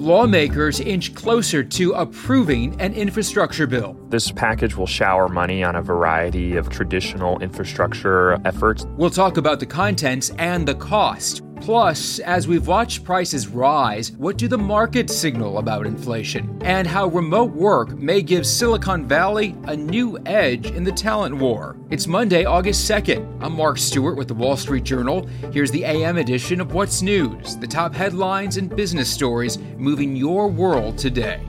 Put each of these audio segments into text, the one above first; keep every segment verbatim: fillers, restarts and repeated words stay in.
lawmakers inch closer to approving an infrastructure bill. This package will shower money on a variety of traditional infrastructure efforts. We'll talk about the contents and the cost. Plus, as we've watched prices rise, what do the markets signal about inflation? And how remote work may give Silicon Valley a new edge in the talent war. It's Monday, August second. I'm Mark Stewart with the Wall Street Journal. Here's the A M edition of What's News, the top headlines and business stories moving your world today.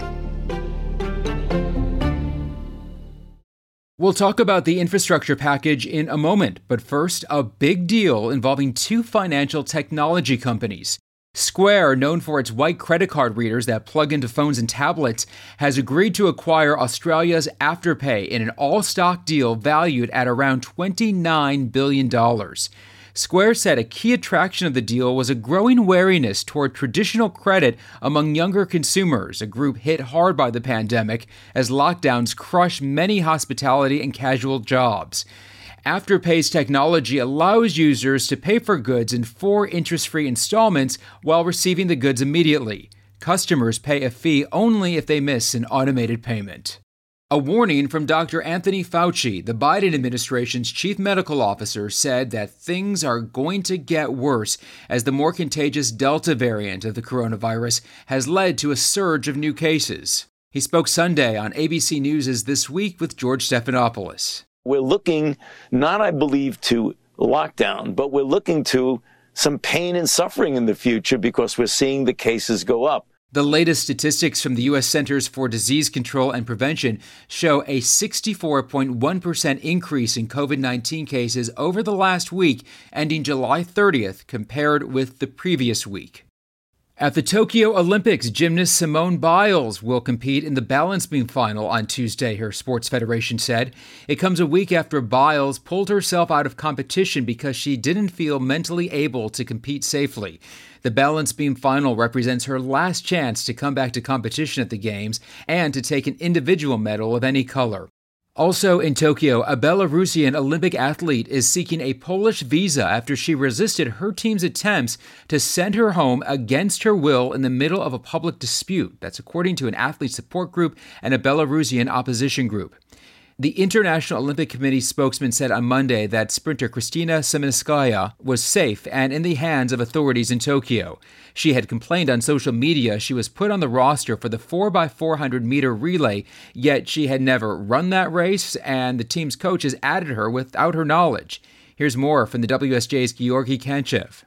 We'll talk about the infrastructure package in a moment, but first, a big deal involving two financial technology companies. Square, known for its white credit card readers that plug into phones and tablets, has agreed to acquire Australia's Afterpay in an all-stock deal valued at around twenty-nine billion dollars. Square said a key attraction of the deal was a growing wariness toward traditional credit among younger consumers, a group hit hard by the pandemic as lockdowns crushed many hospitality and casual jobs. Afterpay's technology allows users to pay for goods in four interest-free installments while receiving the goods immediately. Customers pay a fee only if they miss an automated payment. A warning from Doctor Anthony Fauci, the Biden administration's chief medical officer, said that things are going to get worse as the more contagious Delta variant of the coronavirus has led to a surge of new cases. He spoke Sunday on A B C News' This Week with George Stephanopoulos. We're looking not, I believe, to lockdown, but we're looking to some pain and suffering in the future because we're seeing the cases go up. The latest statistics from the U S Centers for Disease Control and Prevention show a sixty-four point one percent increase in covid nineteen cases over the last week, ending July thirtieth, compared with the previous week. At the Tokyo Olympics, gymnast Simone Biles will compete in the balance beam final on Tuesday, her sports federation said. It comes a week after Biles pulled herself out of competition because she didn't feel mentally able to compete safely. The balance beam final represents her last chance to come back to competition at the Games and to take an individual medal of any color. Also in Tokyo, a Belarusian Olympic athlete is seeking a Polish visa after she resisted her team's attempts to send her home against her will in the middle of a public dispute. That's according to an athlete support group and a Belarusian opposition group. The International Olympic Committee spokesman said on Monday that sprinter Kristina Semenskaya was safe and in the hands of authorities in Tokyo. She had complained on social media she was put on the roster for the four by four hundred meter relay, yet she had never run that race, and the team's coaches added her without her knowledge. Here's more from the W S J's Georgi Kanchev.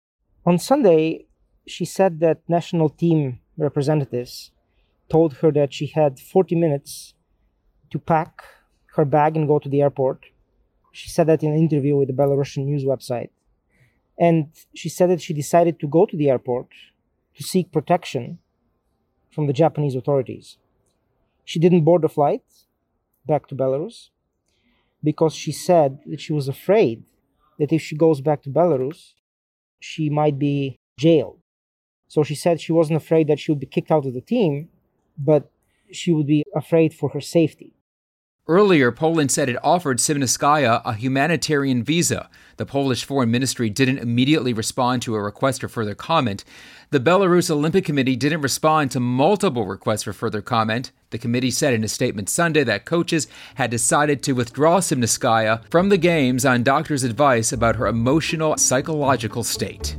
On Sunday, she said that national team representatives told her that she had forty minutes to pack her bag and go to the airport. She said that in an interview with the Belarusian news website. And she said that she decided to go to the airport to seek protection from the Japanese authorities. She didn't board the flight back to Belarus because she said that she was afraid that if she goes back to Belarus, she might be jailed. So she said she wasn't afraid that she would be kicked out of the team, but she would be afraid for her safety. Earlier, Poland said it offered Semenskaya a humanitarian visa. The Polish Foreign Ministry didn't immediately respond to a request for further comment. The Belarus Olympic Committee didn't respond to multiple requests for further comment. The committee said in a statement Sunday that coaches had decided to withdraw Semenskaya from the Games on doctors' advice about her emotional, psychological state.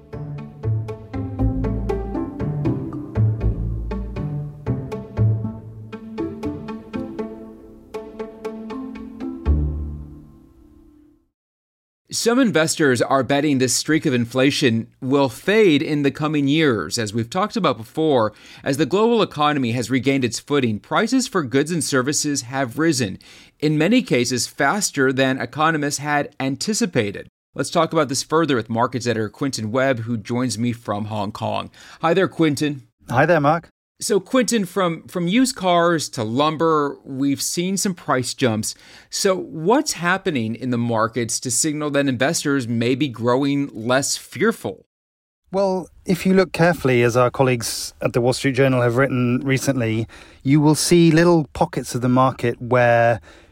Some investors are betting this streak of inflation will fade in the coming years. As we've talked about before, as the global economy has regained its footing, prices for goods and services have risen, in many cases faster than economists had anticipated. Let's talk about this further with markets editor Quentin Webb, who joins me from Hong Kong. Hi there, Quentin. Hi there, Mark. So, Quentin, from, from used cars to lumber, we've seen some price jumps. So what's happening in the markets to signal that investors may be growing less fearful? Well, if you look carefully, as our colleagues at the Wall Street Journal have written recently, you will see little pockets of the market where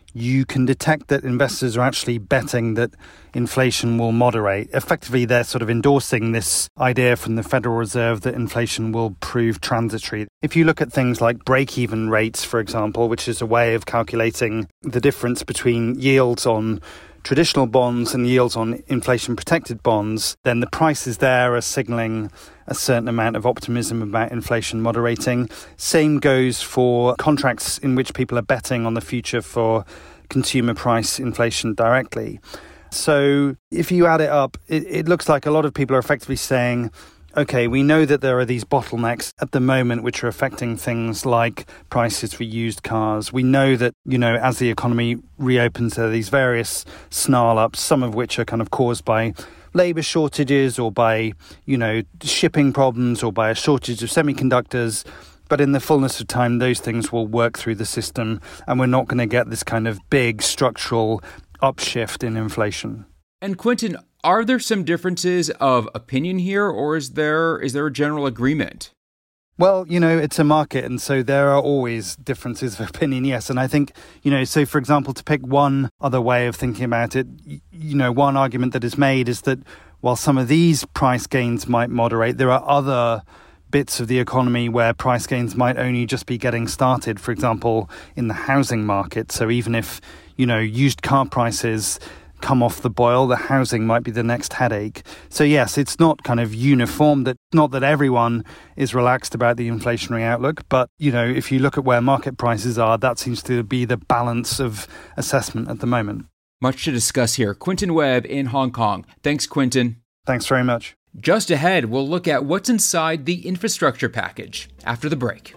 you can detect that investors are actually betting that inflation will moderate. Effectively, they're sort of endorsing this idea from the Federal Reserve that inflation will prove transitory. If you look at things like break-even rates, for example, which is a way of calculating the difference between yields on traditional bonds and yields on inflation-protected bonds, then the prices there are signaling a certain amount of optimism about inflation moderating. Same goes for contracts in which people are betting on the future for consumer price inflation directly. So if you add it up, it, it looks like a lot of people are effectively saying, okay, we know that there are these bottlenecks at the moment which are affecting things like prices for used cars. We know that, you know, as the economy reopens, there are these various snarl-ups, some of which are kind of caused by labour shortages or by, you know, shipping problems or by a shortage of semiconductors. But in the fullness of time, those things will work through the system and we're not going to get this kind of big structural upshift in inflation. And Quentin, are there some differences of opinion here, or is there is there a general agreement? Well, you know, it's a market, and so there are always differences of opinion, yes. And I think, you know, so for example, to pick one other way of thinking about it, you know, one argument that is made is that while some of these price gains might moderate, there are other bits of the economy where price gains might only just be getting started, for example, in the housing market. So even if, you know, used car prices come off the boil, the housing might be the next headache. So yes, it's not kind of uniform, that not that everyone is relaxed about the inflationary outlook, but you know, if you look at where market prices are, that seems to be the balance of assessment at the moment. Much to discuss here. Quentin Webb in Hong Kong. Thanks, Quentin. Thanks very much. Just ahead, we'll look at what's inside the infrastructure package after the break.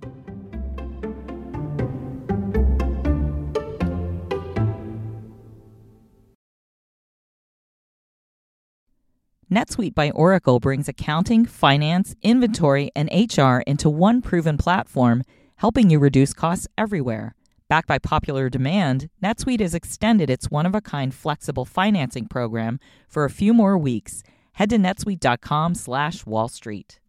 NetSuite by Oracle brings accounting, finance, inventory, and H R into one proven platform, helping you reduce costs everywhere. Backed by popular demand, NetSuite has extended its one-of-a-kind flexible financing program for a few more weeks. Head to netsuite.com slash Wall Street.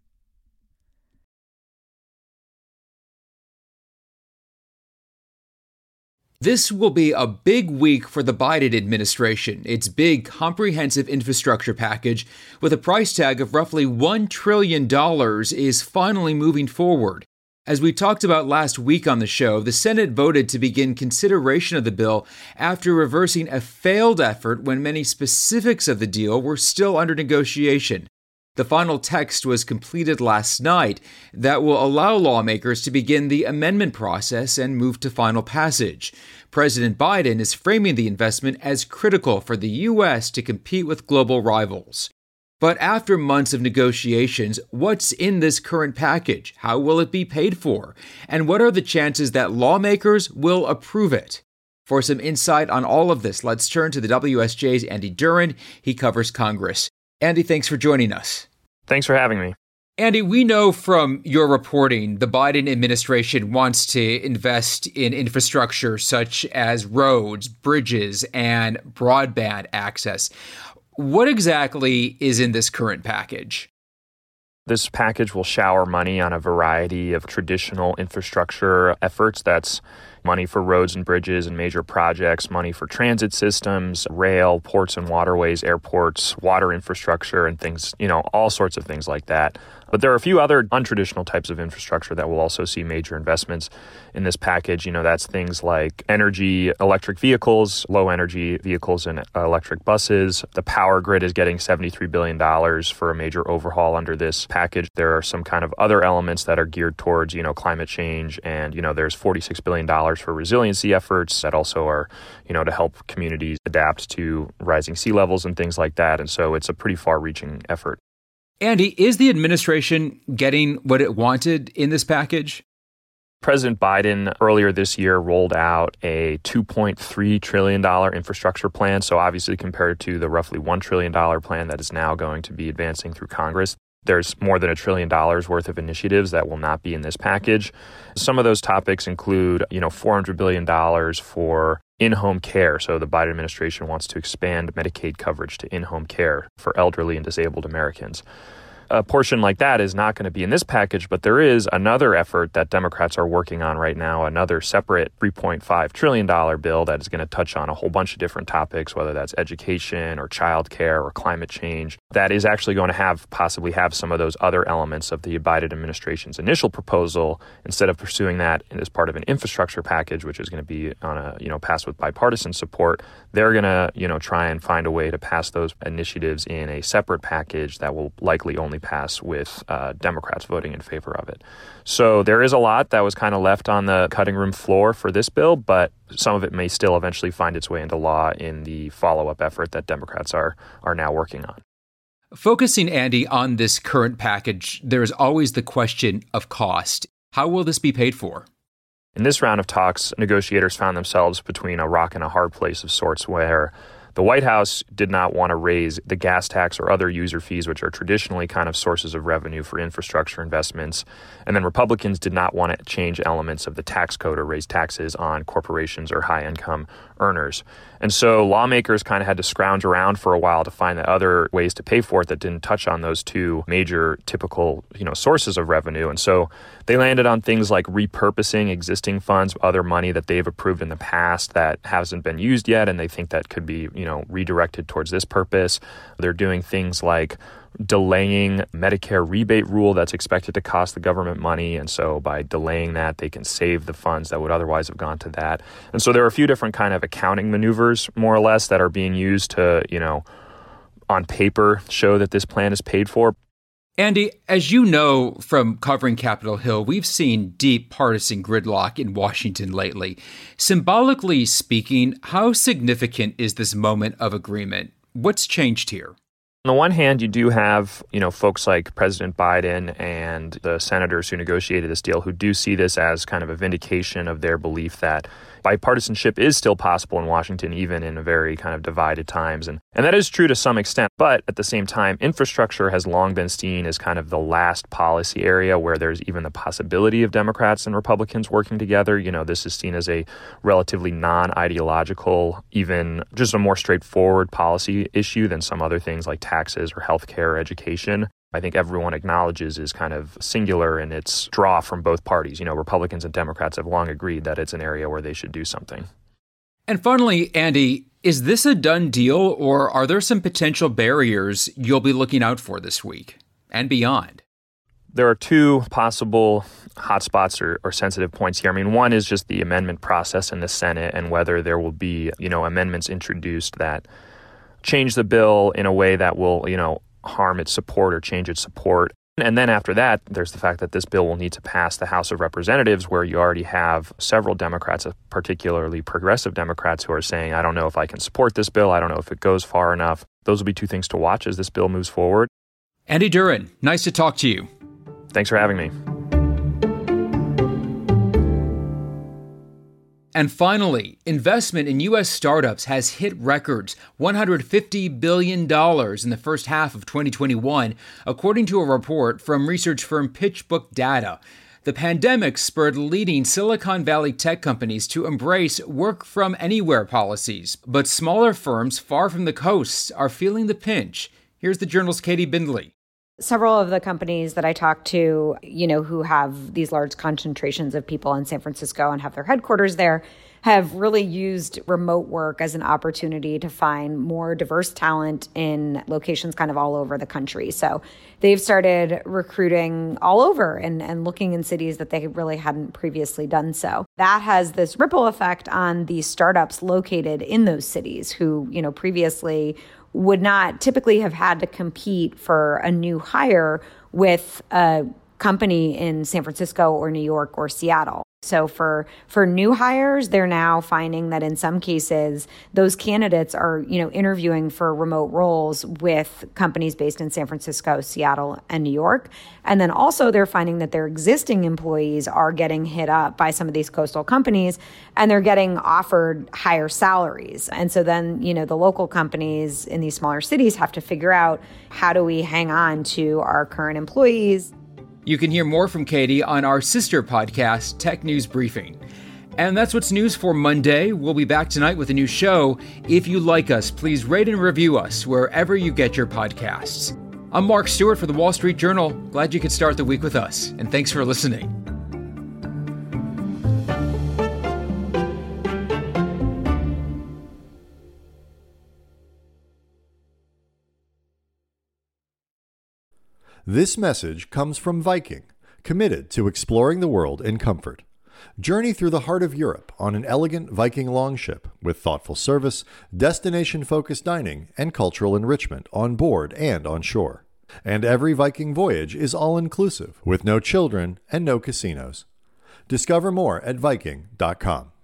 This will be a big week for the Biden administration. Its big, comprehensive infrastructure package, with a price tag of roughly one trillion dollars, is finally moving forward. As we talked about last week on the show, the Senate voted to begin consideration of the bill after reversing a failed effort when many specifics of the deal were still under negotiation. The final text was completed last night that will allow lawmakers to begin the amendment process and move to final passage. President Biden is framing the investment as critical for the U S to compete with global rivals. But after months of negotiations, what's in this current package? How will it be paid for? And what are the chances that lawmakers will approve it? For some insight on all of this, let's turn to the W S J's Andy Duren. He covers Congress. Andy, thanks for joining us. Thanks for having me. Andy, we know from your reporting the Biden administration wants to invest in infrastructure such as roads, bridges, and broadband access. What exactly is in this current package? This package will shower money on a variety of traditional infrastructure efforts. That's money for roads and bridges and major projects, money for transit systems, rail, ports and waterways, airports, water infrastructure, and things, you know, all sorts of things like that. But there are a few other untraditional types of infrastructure that will also see major investments in this package. You know, that's things like energy, electric vehicles, low energy vehicles and electric buses. The power grid is getting seventy-three billion dollars for a major overhaul under this package. There are some kind of other elements that are geared towards, you know, climate change. And, you know, there's forty-six billion dollars for resiliency efforts that also are, you know, to help communities adapt to rising sea levels and things like that. And so it's a pretty far-reaching effort. Andy, is the administration getting what it wanted in this package? President Biden earlier this year rolled out a two point three trillion dollars infrastructure plan. So obviously compared to the roughly one trillion dollars plan that is now going to be advancing through Congress, there's more than a trillion dollars worth of initiatives that will not be in this package. Some of those topics include, you know, four hundred billion dollars for in-home care. So the Biden administration wants to expand Medicaid coverage to in-home care for elderly and disabled Americans. a portion like that is not going to be in this package, but there is another effort that Democrats are working on right now, another separate three point five trillion dollars bill that is going to touch on a whole bunch of different topics, whether that's education or childcare or climate change, that is actually going to have possibly have some of those other elements of the Biden administration's initial proposal, instead of pursuing that as part of an infrastructure package, which is going to be on a, you know, passed with bipartisan support. They're going to, you know, try and find a way to pass those initiatives in a separate package that will likely only pass with uh, Democrats voting in favor of it. So there is a lot that was kind of left on the cutting room floor for this bill, but some of it may still eventually find its way into law in the follow-up effort that Democrats are are now working on. Focusing, Andy, on this current package, there is always the question of cost. How will this be paid for? In this round of talks, negotiators found themselves between a rock and a hard place of sorts, where the White House did not want to raise the gas tax or other user fees, which are traditionally kind of sources of revenue for infrastructure investments. And then Republicans did not want to change elements of the tax code or raise taxes on corporations or high-income earners. And so lawmakers kind of had to scrounge around for a while to find the other ways to pay for it that didn't touch on those two major typical, you know, sources of revenue. And so they landed on things like repurposing existing funds, other money that they've approved in the past that hasn't been used yet, and they think that could be, you know, redirected towards this purpose. They're doing things like delaying Medicare rebate rule that's expected to cost the government money. And so by delaying that, they can save the funds that would otherwise have gone to that. And so there are a few different kind of accounting maneuvers, more or less, that are being used to, you know, on paper show that this plan is paid for. Andy, as you know from covering Capitol Hill, we've seen deep partisan gridlock in Washington lately. Symbolically speaking, how significant is this moment of agreement? What's changed here? On the one hand, you do have, you know, folks like President Biden and the senators who negotiated this deal who do see this as kind of a vindication of their belief that bipartisanship is still possible in Washington, even in a very kind of divided times. And, and that is true to some extent. But at the same time, infrastructure has long been seen as kind of the last policy area where there's even the possibility of Democrats and Republicans working together. You know, this is seen as a relatively non-ideological, even just a more straightforward policy issue than some other things like taxes or healthcare or education. I think everyone acknowledges is kind of singular in its draw from both parties. You know, Republicans and Democrats have long agreed that it's an area where they should do something. And finally, Andy, is this a done deal, or are there some potential barriers you'll be looking out for this week and beyond? There are two possible hotspots or, or sensitive points here. I mean, one is just the amendment process in the Senate and whether there will be, you know, amendments introduced that change the bill in a way that will, you know, harm its support or change its support. And then after that, there's the fact that this bill will need to pass the House of Representatives, where you already have several Democrats, particularly progressive Democrats, who are saying, I don't know if I can support this bill. I don't know if it goes far enough. Those will be two things to watch as this bill moves forward. Andy Duren, nice to talk to you. Thanks for having me. And finally, investment in U S startups has hit records, one hundred fifty billion dollars in the first half of twenty twenty-one, according to a report from research firm PitchBook Data. The pandemic spurred leading Silicon Valley tech companies to embrace work-from-anywhere policies, but smaller firms far from the coasts are feeling the pinch. Here's the Journal's Katie Bindley. Several of the companies that I talked to, you know, who have these large concentrations of people in San Francisco and have their headquarters there, have really used remote work as an opportunity to find more diverse talent in locations kind of all over the country. So they've started recruiting all over and, and looking in cities that they really hadn't previously done so. That has this ripple effect on the startups located in those cities who, you know, previously would not typically have had to compete for a new hire with a company in San Francisco or New York or Seattle. So for for new hires, they're now finding that in some cases, those candidates are, you know, interviewing for remote roles with companies based in San Francisco, Seattle, and New York. And then also they're finding that their existing employees are getting hit up by some of these coastal companies and they're getting offered higher salaries. And so then, you know, the local companies in these smaller cities have to figure out, how do we hang on to our current employees? You can hear more from Katie on our sister podcast, Tech News Briefing. And that's what's news for Monday. We'll be back tonight with a new show. If you like us, please rate and review us wherever you get your podcasts. I'm Mark Stewart for the Wall Street Journal. Glad you could start the week with us, and thanks for listening. This message comes from Viking, committed to exploring the world in comfort. Journey through the heart of Europe on an elegant Viking longship with thoughtful service, destination-focused dining, and cultural enrichment on board and on shore. And every Viking voyage is all-inclusive, with no children and no casinos. Discover more at Viking dot com.